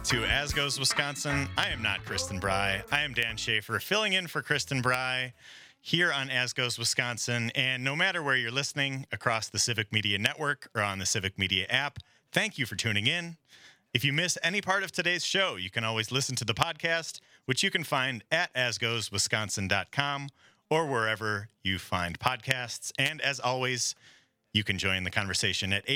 to As Goes Wisconsin. I am not Kristen Bry. I am Dan Schaefer, filling in for Kristen Bry here on As Goes Wisconsin. And no matter where you're listening, across the Civic Media Network or on the Civic Media app, thank you for tuning in. If you miss any part of today's show, you can always listen to the podcast, which you can find at asgoeswisconsin.com or wherever you find podcasts. And as always, you can join the conversation at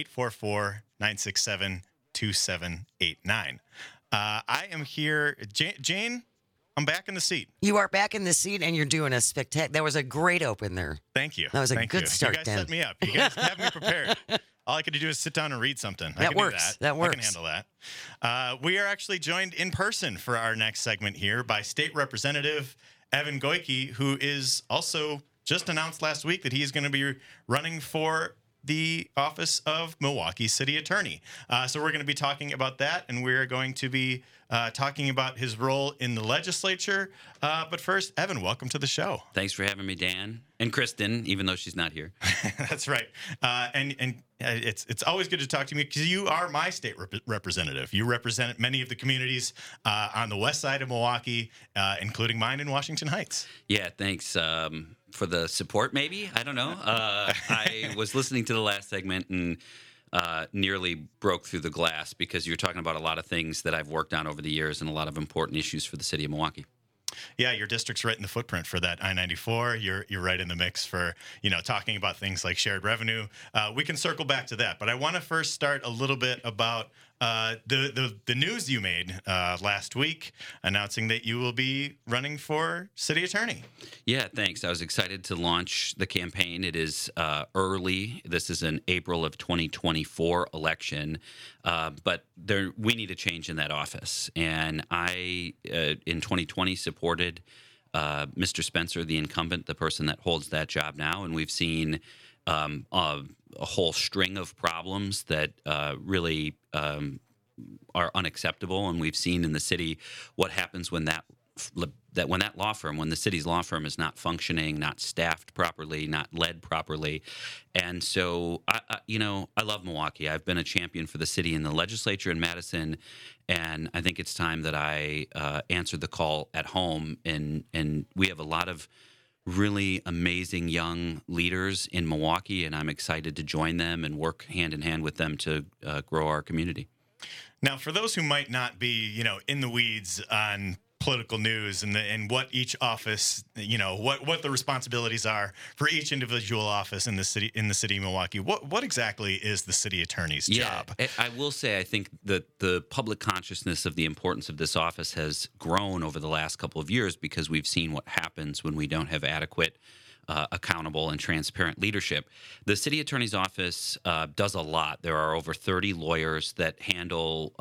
844-967-2789. I am here. Jane, I'm back in the seat. You are back in the seat, and you're doing a spectacular. That was a great opener. Thank you. That was a Thank good you. start, You guys Dan. set me up. You guys have me prepared. All I could do is sit down and read something. I That can works. Do That works. I can handle that. We are actually joined in person for our next segment here by State Representative Evan Goyke, who is also just announced last week that he is going to be running for the office of Milwaukee City Attorney. So we're going to be talking about that, and we're going to be talking about his role in the legislature. But first, Evan, welcome to the show. Thanks for having me, Dan. And Kristen, even though she's not here. That's right. And it's always good to talk to you because you are my state representative. You represent many of the communities on the west side of Milwaukee, including mine in Washington Heights. Yeah, thanks for the support, maybe. I don't know. I was listening to the last segment and nearly broke through the glass because you're talking about a lot of things that I've worked on over the years and a lot of important issues for the city of Milwaukee. Yeah, your district's right in the footprint for that I-94. You're right in the mix for, talking about things like shared revenue. We can circle back to that, but I want to first start a little bit about the news you made last week announcing that you will be running for city attorney. Yeah, thanks. I was excited to launch the campaign. It is early. This is an April of 2024 election, but we need a change in that office. And I, in 2020, supported Mr. Spencer, the incumbent, the person that holds that job now, and we've seen a whole string of problems that really are unacceptable, and we've seen in the city what happens when when the city's law firm is not functioning, not staffed properly, not led properly. And so I love Milwaukee. I've been a champion for the city in the legislature in Madison, and I think it's time that I answer the call at home. And we have a lot of really amazing young leaders in Milwaukee, and I'm excited to join them and work hand in hand with them to grow our community. Now, for those who might not be, in the weeds on political news and what each office, what the responsibilities are for each individual office in the city of Milwaukee, what exactly is the city attorney's job? I will say I think that the public consciousness of the importance of this office has grown over the last couple of years because we've seen what happens when we don't have adequate accountable and transparent leadership. The city attorney's office does a lot. There are over 30 lawyers that handle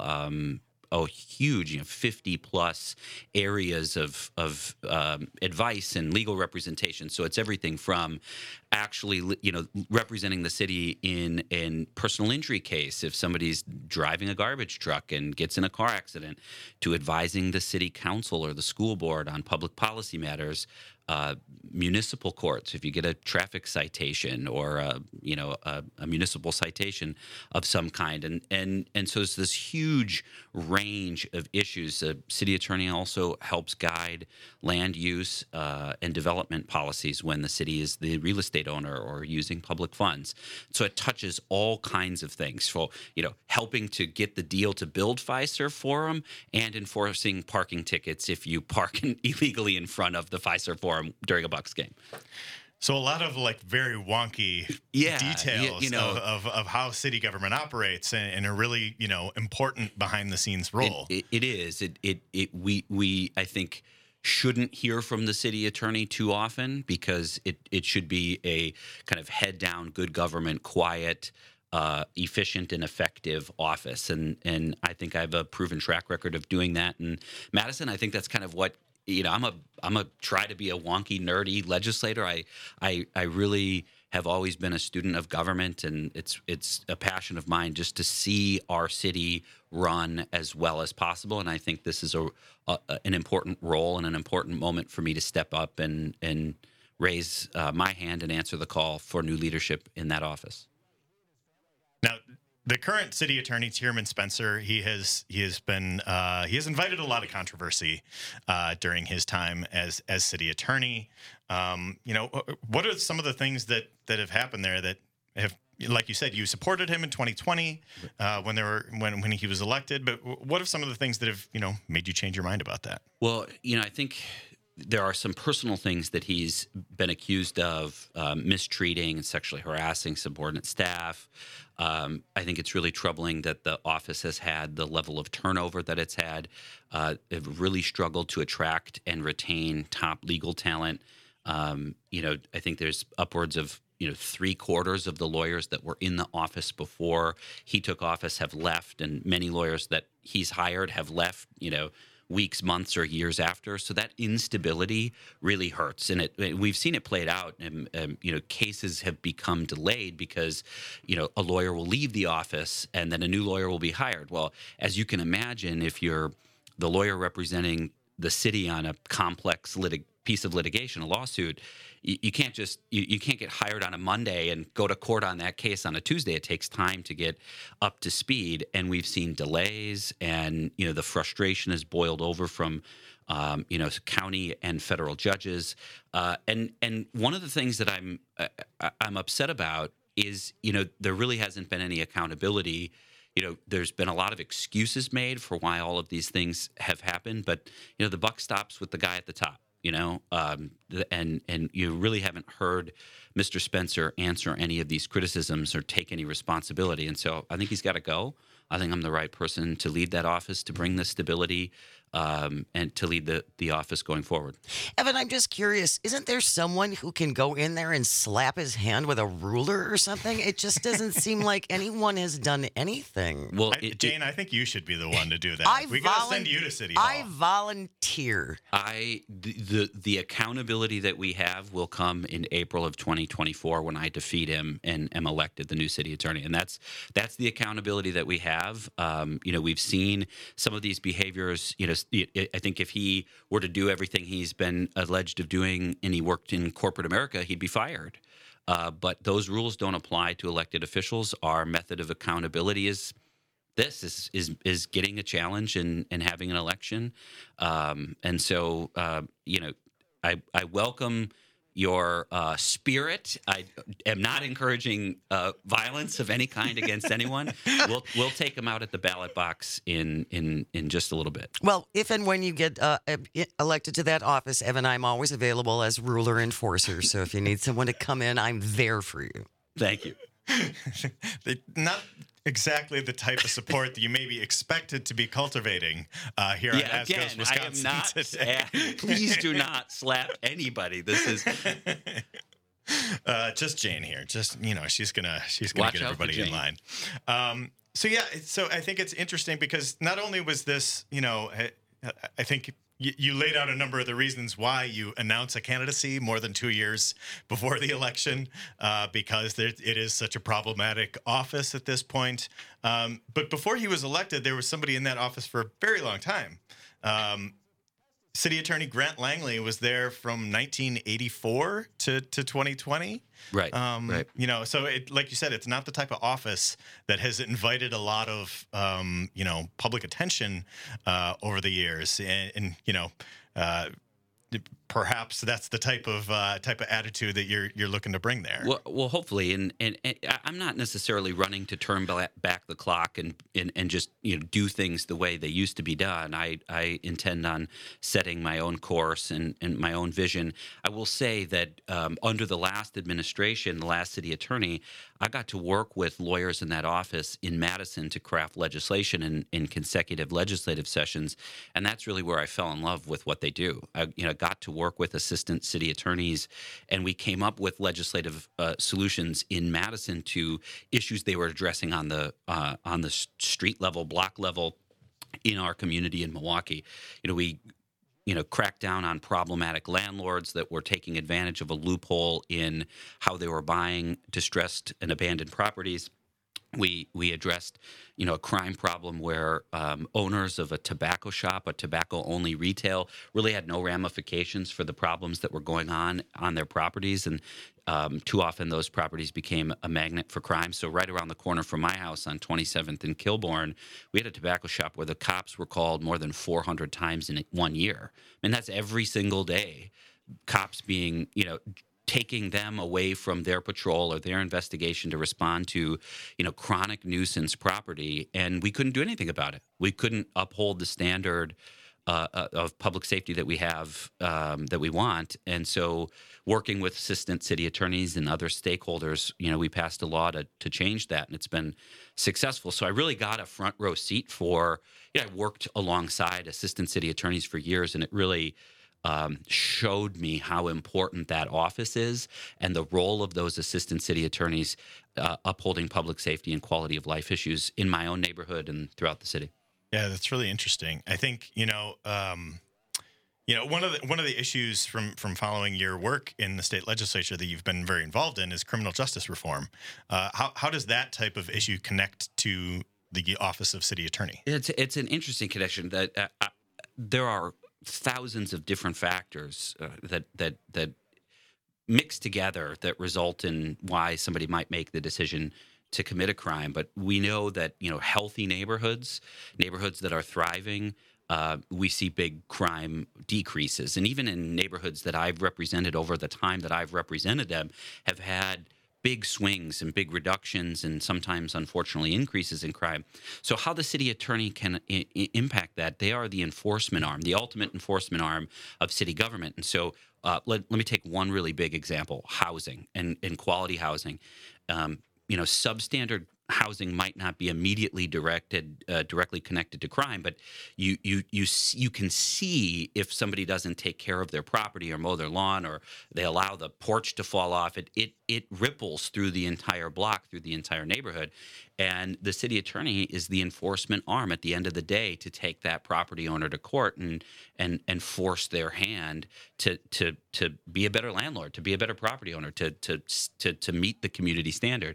huge, 50 plus areas of advice and legal representation. So it's everything from actually, representing the city in personal injury case if somebody's driving a garbage truck and gets in a car accident, to advising the city council or the school board on public policy matters. Municipal courts, if you get a traffic citation or a municipal citation of some kind, and so it's this huge range of issues. The city attorney also helps guide land use and development policies when the city is the real estate owner or using public funds. So it touches all kinds of things. So helping to get the deal to build Fiserv Forum and enforcing parking tickets if you park illegally in front of the Fiserv Forum during a Bucks game. So a lot of very wonky details of how city government operates and a really, important behind the scenes role. It is. We I think shouldn't hear from the city attorney too often because it should be a kind of head down, good government, quiet, efficient and effective office. And I think I have a proven track record of doing that in Madison. I think that's kind of what I'm a try to be a wonky, nerdy legislator. I really have always been a student of government, and it's a passion of mine just to see our city run as well as possible. And I think this is an important role and an important moment for me to step up and raise my hand and answer the call for new leadership in that office. Now, the current city attorney, Tierman Spencer, he has invited a lot of controversy during his time as city attorney. What are some of the things that have happened there that have, like you said, you supported him in 2020 when he was elected, but what are some of the things that have made you change your mind about that? Well, I think there are some personal things that he's been accused of, mistreating and sexually harassing subordinate staff. I think it's really troubling that the office has had the level of turnover that it's had. They've really struggled to attract and retain top legal talent. I think there's upwards of 3/4 of the lawyers that were in the office before he took office have left, and many lawyers that he's hired have left, weeks, months, or years after. So that instability really hurts, and we've seen it played out. And cases have become delayed because a lawyer will leave the office and then a new lawyer will be hired. Well, as you can imagine, if you're the lawyer representing the city on a complex piece of litigation, a lawsuit, you can't just you can't get hired on a Monday and go to court on that case on a Tuesday. It takes time to get up to speed, and we've seen delays, and the frustration has boiled over from county and federal judges. And one of the things that I'm upset about is there really hasn't been any accountability. There's been a lot of excuses made for why all of these things have happened, but the buck stops with the guy at the top. And you really haven't heard Mr. Spencer answer any of these criticisms or take any responsibility. And so I think he's got to go. I think I'm the right person to lead that office, to bring the stability, and to lead the office going forward. Evan, I'm just curious, isn't there someone who can go in there and slap his hand with a ruler or something? It just doesn't seem like anyone has done anything. Well, Jane, I think you should be the one to do that. We got to send you to City Hall. I volunteer. The accountability that we have will come in April of 2024 when I defeat him and am elected the new city attorney, and that's the accountability that we have. We've seen some of these behaviors. I think if he were to do everything he's been alleged of doing and he worked in corporate America, he'd be fired. But those rules don't apply to elected officials. Our method of accountability is getting a challenge and having an election. And so, I welcome your spirit. I am not encouraging violence of any kind against anyone. We'll take them out at the ballot box in just a little bit. Well, if and when you get elected to that office, Evan, I'm always available as ruler enforcer. So if you need someone to come in, I'm there for you. Thank you. Not exactly the type of support that you may be expected to be cultivating here on As Goes Wisconsin I am not, today. Please do not slap anybody. This is just Jane here. Just she's gonna Watch get out for everybody in Jane. line. So I think it's interesting because not only was this, I think you laid out a number of the reasons why you announce a candidacy more than 2 years before the election, because it is such a problematic office at this point. But before he was elected, there was somebody in that office for a very long time. City Attorney Grant Langley was there from 1984 to 2020. Right. Right. So like you said, it's not the type of office that has invited a lot of, public attention over the years. And perhaps that's the type of attitude that you're looking to bring there. Well, hopefully, and I'm not necessarily running to turn back the clock and just do things the way they used to be done. I intend on setting my own course and my own vision. I will say that under the last administration, the last city attorney, I got to work with lawyers in that office in Madison to craft legislation in consecutive legislative sessions, and that's really where I fell in love with what they do. I got to work with assistant city attorneys, and we came up with legislative solutions in Madison to issues they were addressing on the street level, block level in our community in Milwaukee. We crack down on problematic landlords that were taking advantage of a loophole in how they were buying distressed and abandoned properties. We addressed, a crime problem where owners of a tobacco shop, a tobacco-only retail, really had no ramifications for the problems that were going on their properties, and too often those properties became a magnet for crime. So right around the corner from my house on 27th and Kilbourne, we had a tobacco shop where the cops were called more than 400 times in 1 year. And that's every single day. Cops being, taking them away from their patrol or their investigation to respond to, chronic nuisance property, and we couldn't do anything about it. We couldn't uphold the standard of public safety that we have, that we want. And so working with assistant city attorneys and other stakeholders, we passed a law to change that, and it's been successful. So I really got a front row seat for, I worked alongside assistant city attorneys for years, and it really showed me how important that office is and the role of those assistant city attorneys upholding public safety and quality of life issues in my own neighborhood and throughout the city. Yeah, that's really interesting. I think one of the issues from following your work in the state legislature that you've been very involved in is criminal justice reform. How does that type of issue connect to the office of city attorney? It's an interesting connection. That there are thousands of different factors that mix together that result in why somebody might make the decision to commit a crime. But we know that, healthy neighborhoods that are thriving, we see big crime decreases. And even in neighborhoods that I've represented over the time that I've represented them have had big swings and big reductions and sometimes, unfortunately, increases in crime. So how the city attorney can impact that, they are the enforcement arm, the ultimate enforcement arm of city government. And so let me take one really big example, housing and quality housing. Substandard housing might not be immediately directly connected to crime, but you can see if somebody doesn't take care of their property or mow their lawn, or they allow the porch to fall off. It ripples through the entire block, through the entire neighborhood, and the city attorney is the enforcement arm at the end of the day to take that property owner to court and force their hand to be a better landlord, to be a better property owner, to meet the community standard.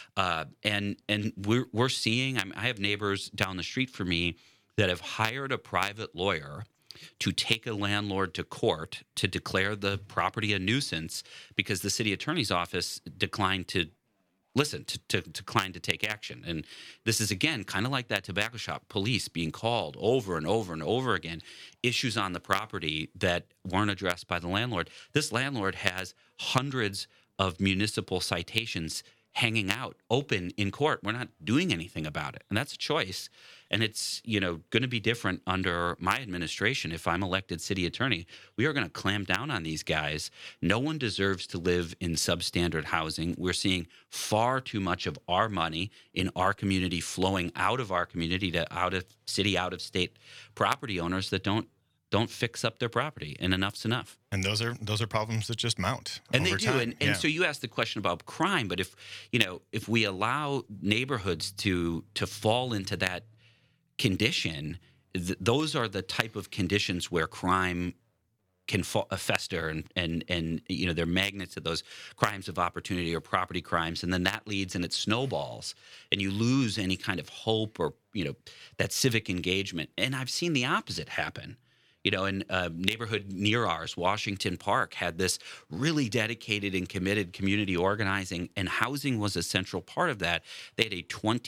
And we're seeing, I have neighbors down the street from me that have hired a private lawyer to take a landlord to court to declare the property a nuisance because the city attorney's office declined to listen, to decline to take action. And this is, again, kind of like that tobacco shop, police being called over and over and over again, issues on the property that weren't addressed by the landlord. This landlord has hundreds of municipal citations hanging out open in court. We're not doing anything about it. And that's a choice. And it's, going to be different under my administration. If I'm elected city attorney, we are going to clamp down on these guys. No one deserves to live in substandard housing. We're seeing far too much of our money in our community flowing out of our community to out of city, out of state property owners that don't fix up their property, and enough's enough. And those are problems that just mount. And over they do. time. And so you asked the question about crime, but if we allow neighborhoods to fall into that condition, those are the type of conditions where crime can fester and they're magnets of those crimes of opportunity or property crimes, and then that leads and it snowballs, and you lose any kind of hope or that civic engagement. And I've seen the opposite happen. In a neighborhood near ours, Washington Park, had this really dedicated and committed community organizing, and housing was a central part of that. They had a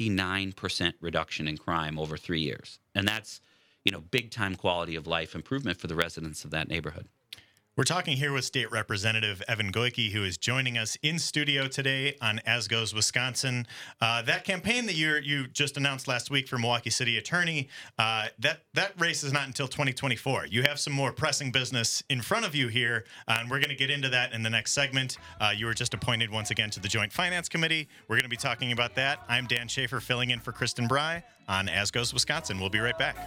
29% reduction in crime over 3 years. And that's, big time quality of life improvement for the residents of that neighborhood. We're talking here with State Representative Evan Goyke, who is joining us in studio today on As Goes Wisconsin. That campaign that you just announced last week for Milwaukee City Attorney, that race is not until 2024. You have some more pressing business in front of you here, and we're going to get into that in the next segment. You were just appointed once again to the Joint Finance Committee. We're going to be talking about that. I'm Dan Schaefer, filling in for Kristen Bry on As Goes Wisconsin. We'll be right back.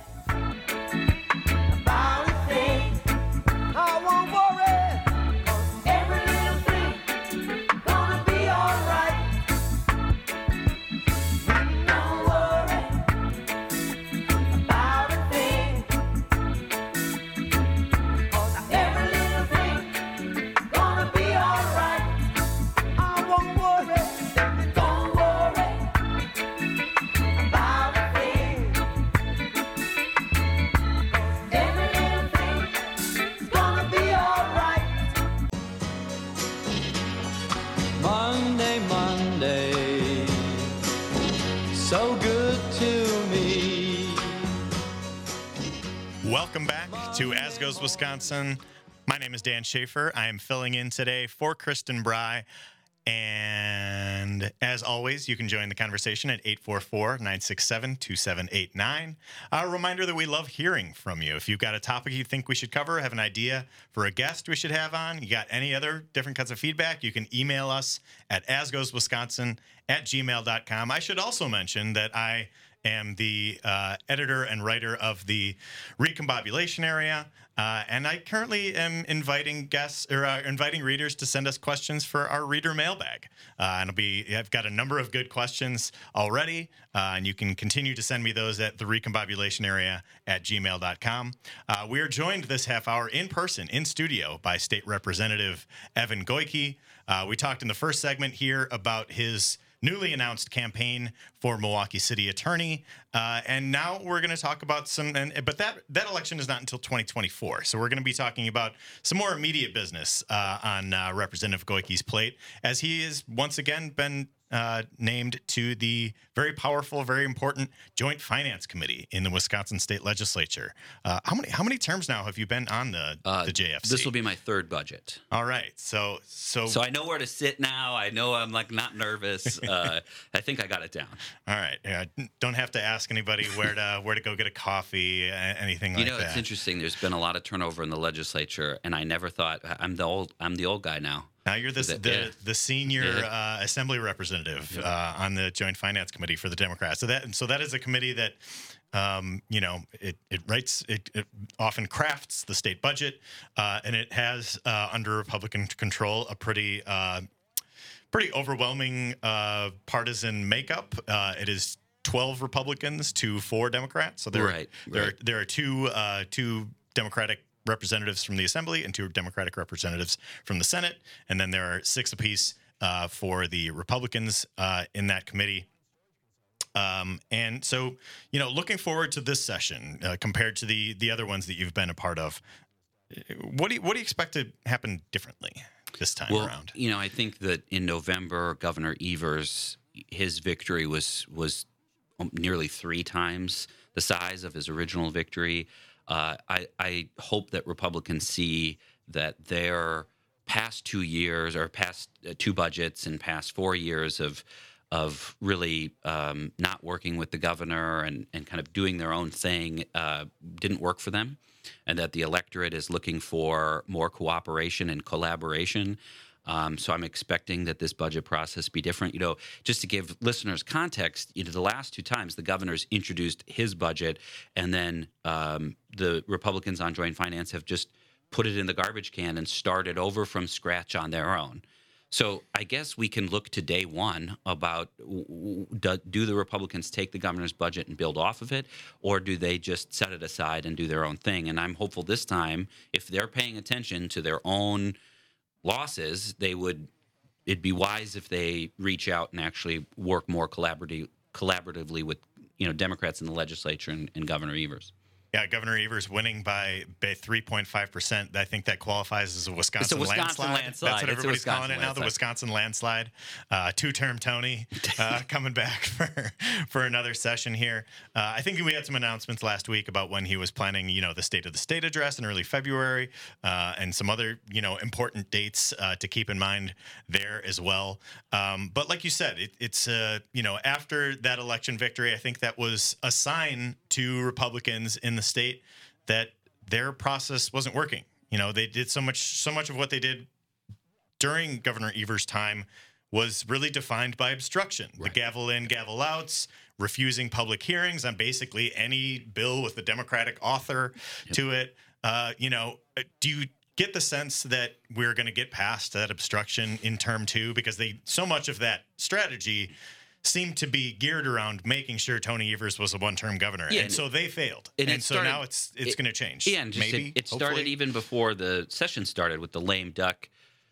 so good to me. Welcome back to As Goes Wisconsin. My name is Dan Schaefer. I am filling in today for Kristen Bry. And as always, you can join the conversation at 844-967-2789. A reminder that we love hearing from you. If you've got a topic you think we should cover, have an idea for a guest we should have on, you got any other different kinds of feedback, you can email us at asgoeswisconsin@gmail.com. I should also mention that I am the editor and writer of the Recombobulation Area, and I currently am inviting guests or inviting readers to send us questions for our reader mailbag. And I've got a number of good questions already, and you can continue to send me those at the Recombobulation Area at gmail.com. We are joined this half hour in person, in studio, by State Representative Evan Goyke. We talked in the first segment here about his newly announced campaign for Milwaukee City Attorney. And now we're going to talk about but that election is not until 2024. So we're going to be talking about some more immediate business on Representative Goyke's plate, as he has once again been named to the very powerful, very important Joint Finance Committee in the Wisconsin State Legislature. How many terms now have you been on the JFC? This will be my third budget. All right, so I know where to sit now. I know I'm not nervous. I think I got it down. All right, don't have to ask anybody where to go get a coffee, anything like that. It's interesting. There's been a lot of turnover in the legislature, and I never thought I'm the old guy now. Now you're the senior assembly representative on the Joint Finance Committee for the Democrats. So that is a committee that it often crafts the state budget, and it has under Republican control a pretty overwhelming partisan makeup. It is 12 Republicans to 4 Democrats. So there are two Democratic representatives from the Assembly and 2 Democratic representatives from the Senate, and then there are 6 apiece for the Republicans in that committee. And so, looking forward to this session compared to the other ones that you've been a part of, what do you expect to happen differently this time around? I think that in November, Governor Evers, his victory was nearly 3 times the size of his original victory. I hope that Republicans see that their past 2 years or past 2 budgets and past 4 years of really not working with the governor and kind of doing their own thing didn't work for them, and that the electorate is looking for more cooperation and collaboration. So I'm expecting that this budget process be different. Just to give listeners context, the last 2 times the governor's introduced his budget, and then the Republicans on Joint Finance have just put it in the garbage can and started over from scratch on their own. So I guess we can look to day one about do the Republicans take the governor's budget and build off of it, or do they just set it aside and do their own thing? And I'm hopeful this time, if they're paying attention to their own losses, it'd be wise if they reach out and actually work more collaboratively with Democrats in the legislature and Governor Evers. Yeah, Governor Evers winning by 3.5%. I think that qualifies as a Wisconsin landslide. That's what everybody's calling it now, the Wisconsin landslide. 2-term Tony coming back for another session here. I think we had some announcements last week about when he was planning, the State of the State address in early February, and some other, important dates to keep in mind there as well. But like you said, it's after that election victory, I think that was a sign to Republicans in the state that their process wasn't working. They did so much of what they did during Governor Evers' time was really defined by obstruction. Right. The gavel in, gavel outs, refusing public hearings on basically any bill with a Democratic author to it. Do you get the sense that we're going to get past that obstruction in term 2? Because so much of that strategy seemed to be geared around making sure Tony Evers was a one-term governor, and so they failed. And so now it's going to change. Yeah, and maybe it started even before the session started with the lame duck,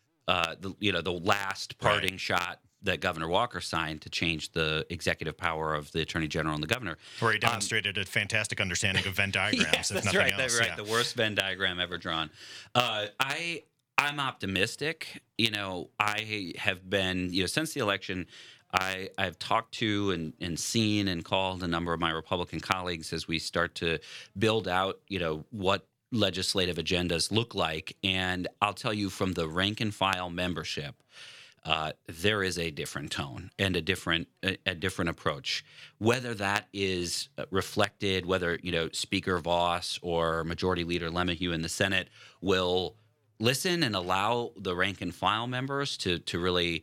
the last parting shot that Governor Walker signed to change the executive power of the Attorney General and the governor. Where he demonstrated a fantastic understanding of Venn diagrams, yes, if that's nothing right, else. That's right, the worst Venn diagram ever drawn. I'm optimistic. I have been, since the election, I've talked to and seen and called a number of my Republican colleagues as we start to build out, what legislative agendas look like. And I'll tell you, from the rank and file membership, there is a different tone and a different approach. Whether that is reflected, whether Speaker Voss or Majority Leader LeMahieu in the Senate will listen and allow the rank and file members to really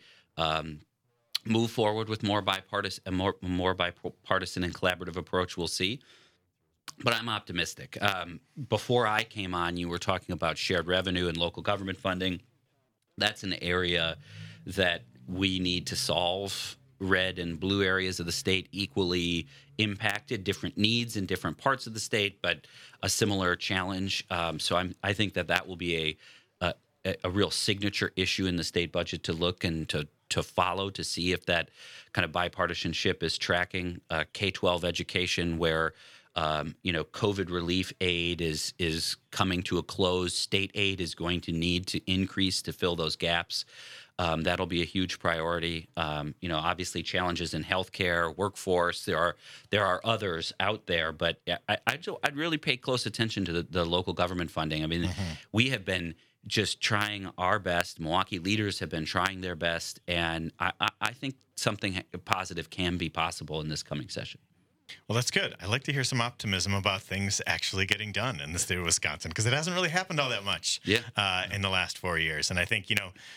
move forward with more bipartisan and collaborative approach, we'll see. But I'm optimistic. Before I came on, you were talking about shared revenue and local government funding. That's an area that we need to solve. Red and blue areas of the state equally impacted, different needs in different parts of the state, but a similar challenge. So I think that will be a real signature issue in the state budget to look and to follow, to see if that kind of bipartisanship is tracking. K-12 education, where COVID relief aid is coming to a close. State aid is going to need to increase to fill those gaps. That'll be a huge priority. Obviously challenges in healthcare, workforce. There are others out there, but I'd really pay close attention to the local government funding. I mean, we have been just trying our best. Milwaukee leaders have been trying their best, and I think something positive can be possible in this coming session. Well, that's good. I like to hear some optimism about things actually getting done in the state of Wisconsin, because it hasn't really happened all that much in the last 4 years. And I think,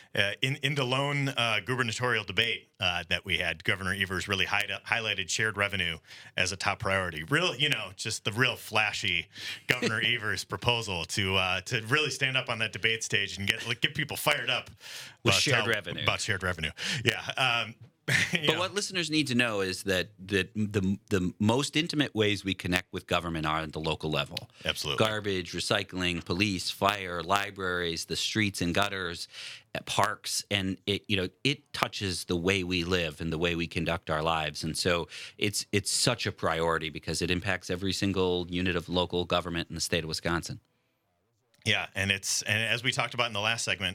in the lone gubernatorial debate that we had, Governor Evers really highlighted shared revenue as a top priority. Just the real flashy Governor Evers proposal to really stand up on that debate stage and get people fired up with shared revenue. About shared revenue. Yeah. But what listeners need to know is that the most intimate ways we connect with government are at the local level. Absolutely. Garbage, recycling, police, fire, libraries, the streets and gutters, parks, and it touches the way we live and the way we conduct our lives. And so it's such a priority because it impacts every single unit of local government in the state of Wisconsin. Yeah, and as we talked about in the last segment,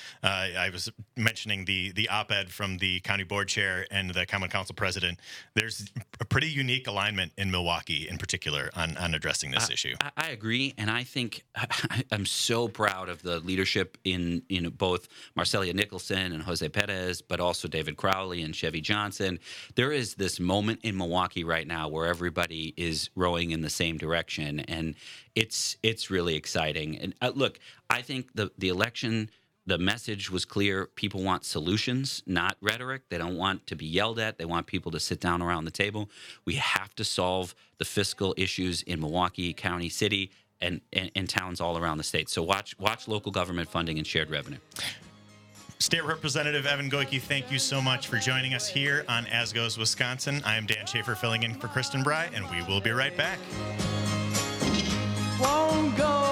I was mentioning the op-ed from the county board chair and the common council president. There's a pretty unique alignment in Milwaukee, in particular, on addressing this issue. I agree, and I think I'm so proud of the leadership in both Marcelia Nicholson and Jose Perez, but also David Crowley and Chevy Johnson. There is this moment in Milwaukee right now where everybody is rowing in the same direction, and it's really exciting. And look, I think the election, the message was clear. People want solutions, not rhetoric. They don't want to be yelled at. They want people to sit down around the table. We have to solve the fiscal issues in Milwaukee County, city, and towns all around the state. So watch local government funding and shared revenue. State Representative Evan Goyke, thank you so much for joining us here on As Goes Wisconsin. I am Dan Schaefer filling in for Kristen Bry, and we will be right back. Won't go